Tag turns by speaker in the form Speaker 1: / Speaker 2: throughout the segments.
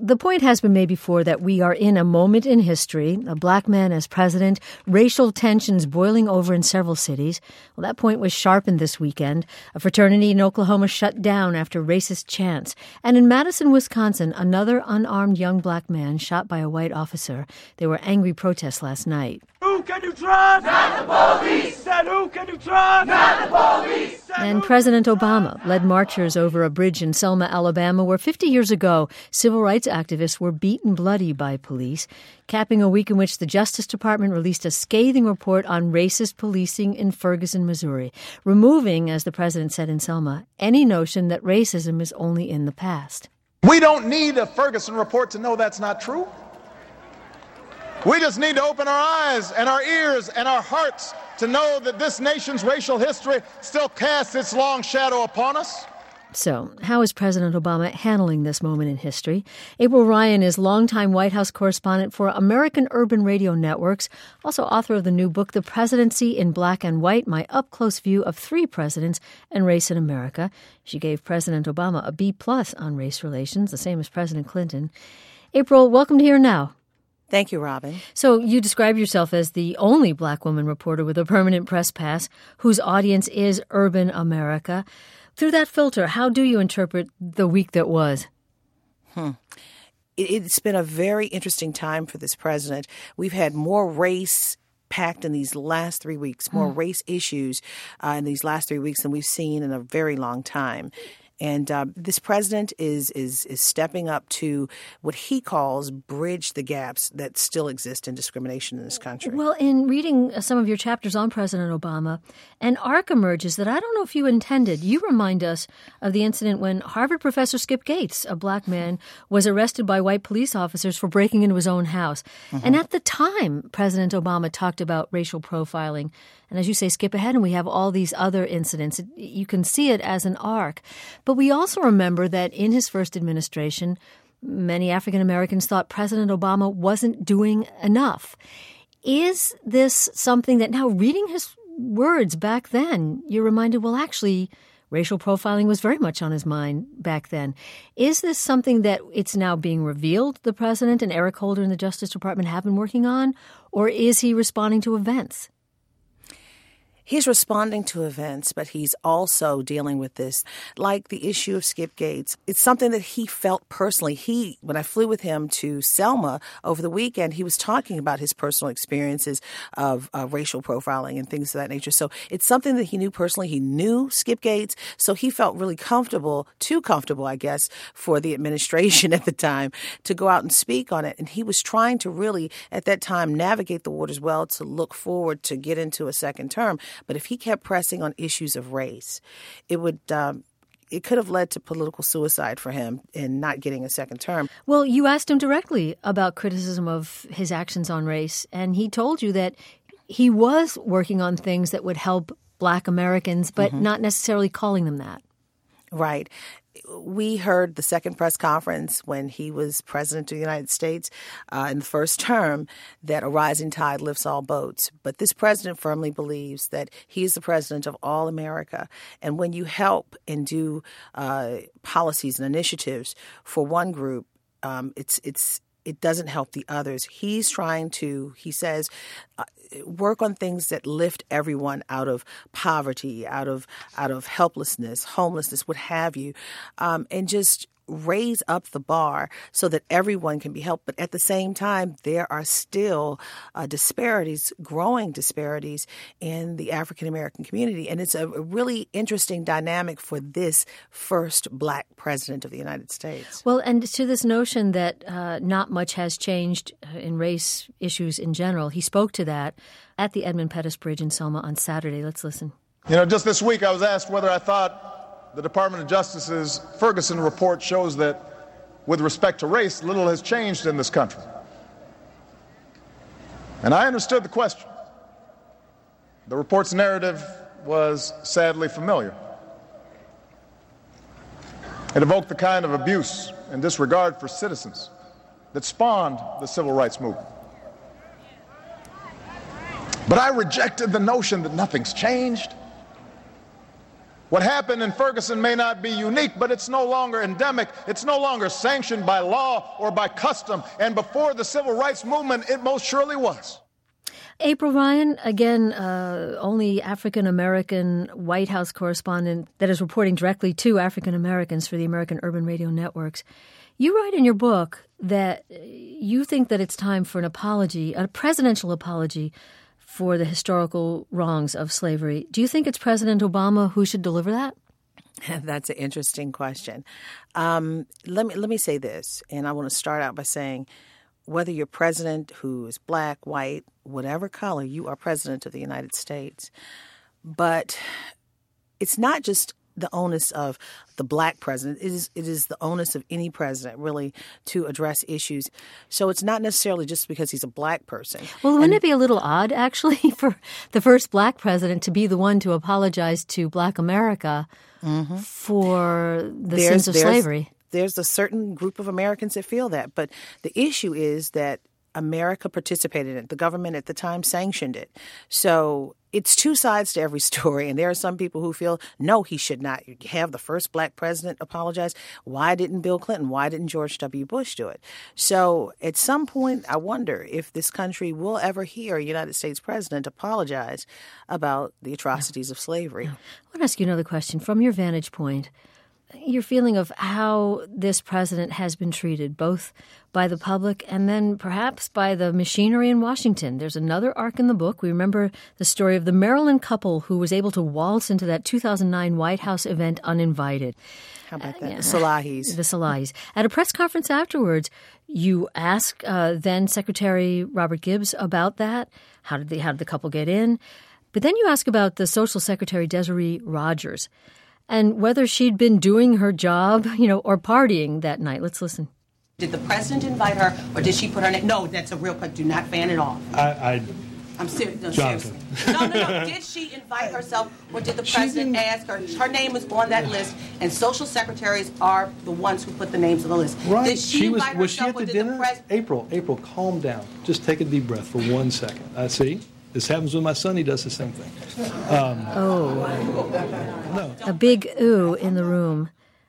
Speaker 1: the point has been made before that we are in a moment in history, a black man as president, racial tensions boiling over in several cities. Well, that point was sharpened this weekend. A fraternity in Oklahoma shut down after racist chants. And in Madison, Wisconsin, another unarmed young black man shot by a white officer. There were angry protests last night.
Speaker 2: Who can you trust? Not the police! Said who can you trust? Not the police!
Speaker 1: And President Obama led marchers over a bridge in Selma, Alabama, where 50 years ago, civil rights activists were beaten bloody by police, capping a week in which the Justice Department released a scathing report on racist policing in Ferguson, Missouri, removing, as the president said in Selma, any notion that racism is only in the past.
Speaker 3: We don't need a Ferguson report to know that's not true. We just need to open our eyes and our ears and our hearts to know that this nation's racial history still casts its long shadow upon us.
Speaker 1: So, how is President Obama handling this moment in history? April Ryan is longtime White House correspondent for American Urban Radio Networks, also author of the new book, The Presidency in Black and White, My Up-Close View of Three Presidents and Race in America. She gave President Obama a B+ on race relations, the same as President Clinton. April, welcome to Here Now.
Speaker 4: Thank you, Robin.
Speaker 1: So you describe yourself as the only black woman reporter with a permanent press pass whose audience is urban America. Through that filter, how do you interpret the week that was?
Speaker 4: It's been a very interesting time for this president. We've had more race packed in these last 3 weeks, more race issues in these last 3 weeks than we've seen in a very long time. And this president is stepping up to what he calls bridge the gaps that still exist in discrimination in this country.
Speaker 1: Well, in reading some of your chapters on President Obama, an arc emerges that I don't know if you intended. You remind us of the incident when Harvard professor Skip Gates, a black man, was arrested by white police officers for breaking into his own house. And at the time, President Obama talked about racial profiling. And as you say, skip ahead, and we have all these other incidents. You can see it as an arc. But we also remember that in his first administration, many African Americans thought President Obama wasn't doing enough. Is this something that now, reading his words back then, you're reminded, well, actually, racial profiling was very much on his mind back then. Is this something that it's now being revealed the president and Eric Holder and the Justice Department have been working on, or is he responding to events?
Speaker 4: He's responding to events, but he's also dealing with this, like the issue of Skip Gates. It's something that he felt personally. When I flew with him to Selma over the weekend, he was talking about his personal experiences of racial profiling and things of that nature. So it's something that he knew personally. He knew Skip Gates, so he felt really comfortable, too comfortable, I guess, for the administration at the time to go out and speak on it. And he was trying to really, at that time, navigate the waters well to look forward to get into a second term. But if he kept pressing on issues of race, it could have led to political suicide for him in not getting a second term.
Speaker 1: Well, you asked him directly about criticism of his actions on race, and he told you that he was working on things that would help black Americans, but not necessarily calling them that.
Speaker 4: Right. We heard the second press conference when he was president of the United States in the first term that a rising tide lifts all boats. But this president firmly believes that he is the president of all America. And when you help and do policies and initiatives for one group, it doesn't help the others. He's trying to, he says, work on things that lift everyone out of poverty, out of helplessness, homelessness, what have you, and just raise up the bar so that everyone can be helped. But at the same time, there are still growing disparities in the African American community. And it's a really interesting dynamic for this first black president of the United States.
Speaker 1: Well, and to this notion that not much has changed in race issues in general, he spoke to that at the Edmund Pettus Bridge in Selma on Saturday. Let's listen.
Speaker 3: Just this week I was asked whether I thought the Department of Justice's Ferguson report shows that, with respect to race, little has changed in this country. And I understood the question. The report's narrative was sadly familiar. It evoked the kind of abuse and disregard for citizens that spawned the civil rights movement. But I rejected the notion that nothing's changed. What happened in Ferguson may not be unique, but it's no longer endemic. It's no longer sanctioned by law or by custom. And before the civil rights movement, it most surely was.
Speaker 1: April Ryan, again, only African-American White House correspondent that is reporting directly to African-Americans for the American Urban Radio Networks. You write in your book that you think that it's time for an apology, a presidential apology, for the historical wrongs of slavery. Do you think it's President Obama who should deliver that?
Speaker 4: That's an interesting question. Let me say this, and I want to start out by saying, whether you're president who is black, white, whatever color, you are president of the United States. But it's not just the onus of the black president. It is the onus of any president, really, to address issues. So it's not necessarily just because he's a black person.
Speaker 1: Well, wouldn't it be a little odd, actually, for the first black president to be the one to apologize to black America for the sins of slavery?
Speaker 4: There's a certain group of Americans that feel that. But the issue is that America participated in it. The government at the time sanctioned it. So it's two sides to every story. And there are some people who feel, no, he should not have the first black president apologize. Why didn't Bill Clinton? Why didn't George W. Bush do it? So at some point, I wonder if this country will ever hear a United States president apologize about the atrocities of slavery.
Speaker 1: I want to ask you another question. From your vantage point, your feeling of how this president has been treated, both by the public and then perhaps by the machinery in Washington. There's another arc in the book. We remember the story of the Maryland couple who was able to waltz into that 2009 White House event uninvited.
Speaker 4: How about that? The Salahis.
Speaker 1: The Salahis. At a press conference afterwards, you ask then Secretary Robert Gibbs about that. How did the couple get in? But then you ask about the Social Secretary Desiree Rogers and whether she'd been doing her job, or partying that night. Let's listen.
Speaker 5: Did the president invite her, or did she put her name? No, that's a real question. Do not fan it off. I'm serious. No,
Speaker 6: Jonathan.
Speaker 5: Seriously. No. Did she invite herself, or did the president ask her? Her name was on that list, and social secretaries are the ones who put the names on the list.
Speaker 6: Right.
Speaker 5: Did she invite
Speaker 6: was she
Speaker 5: herself,
Speaker 6: at the
Speaker 5: or did
Speaker 6: dinner?
Speaker 5: the president?
Speaker 6: April, calm down. Just take a deep breath for 1 second. I see. This happens with my son. He does the same thing.
Speaker 1: No. A big ooh in the room.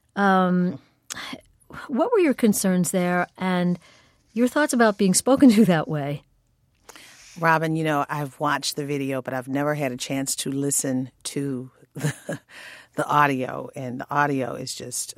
Speaker 1: What were your concerns there and your thoughts about being spoken to that way?
Speaker 4: Robin, I've watched the video, but I've never had a chance to listen to the audio. And the audio is just,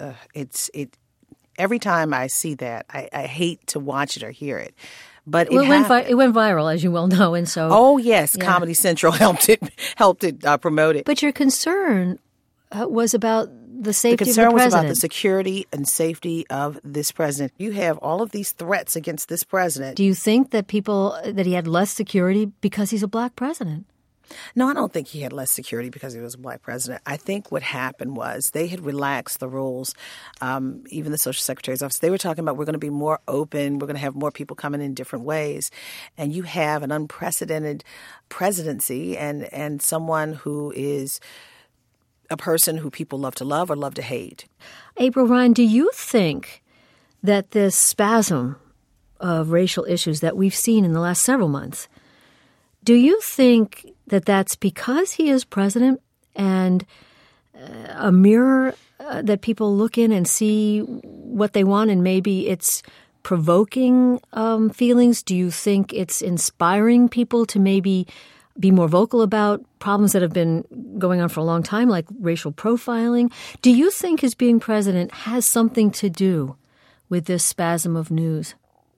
Speaker 4: every time I see that, I hate to watch it or hear it. But it went
Speaker 1: viral, as you well know, and so.
Speaker 4: Oh yes, yeah. Comedy Central helped it promote it.
Speaker 1: But your concern was about the safety of the president.
Speaker 4: The concern was about the security and safety of this president. You have all of these threats against this president.
Speaker 1: Do you think that he had less security because he's a black president?
Speaker 4: No, I don't think he had less security because he was a black president. I think what happened was they had relaxed the rules. Even the Social Secretary's office, they were talking about we're going to be more open. We're going to have more people coming in different ways. And you have an unprecedented presidency and someone who is a person who people love to love or love to hate.
Speaker 1: April Ryan, do you think that this spasm of racial issues that we've seen in the last several months, do you think that that's because he is president and a mirror that people look in and see what they want and maybe it's provoking feelings? Do you think it's inspiring people to maybe be more vocal about problems that have been going on for a long time, like racial profiling? Do you think his being president has something to do with this spasm of news?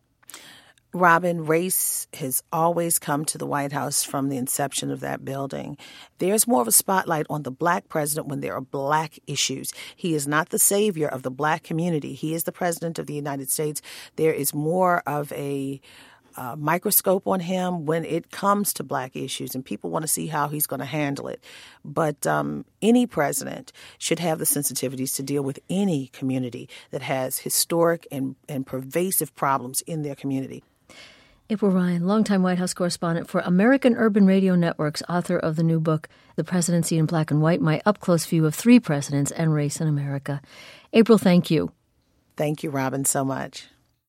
Speaker 4: Robin, race has always come to the White House from the inception of that building. There's more of a spotlight on the black president when there are black issues. He is not the savior of the black community. He is the president of the United States. There is more of a microscope on him when it comes to black issues, and people want to see how he's going to handle it. But any president should have the sensitivities to deal with any community that has historic and pervasive problems in their community.
Speaker 1: April Ryan, longtime White House correspondent for American Urban Radio Networks, author of the new book, The Presidency in Black and White, My Up-Close View of Three Presidents and Race in America. April, thank you.
Speaker 4: Thank you, Robin, so much.